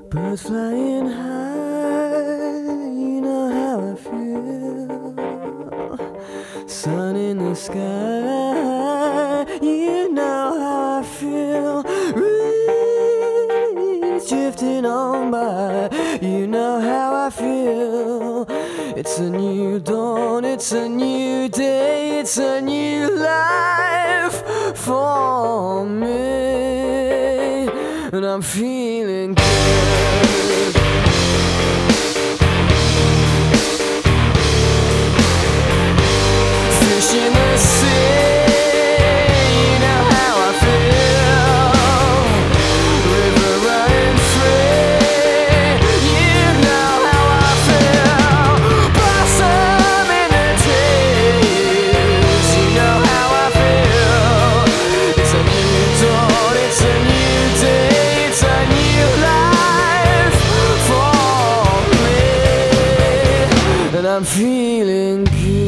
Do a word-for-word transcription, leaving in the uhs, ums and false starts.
Birds flying high, you know how I feel. Sun in the sky, you know how I feel. Breeze drifting on by, you know how I feel. It's a new dawn, it's a new day, it's a new life for me, and I'm feeling good. Fish in the sea, you know how I feel. River running free, you know how I feel. Blossom in the trees, you know how I feel. It's a new dawn, it's a new day, it's a new life for me, and I'm feeling good.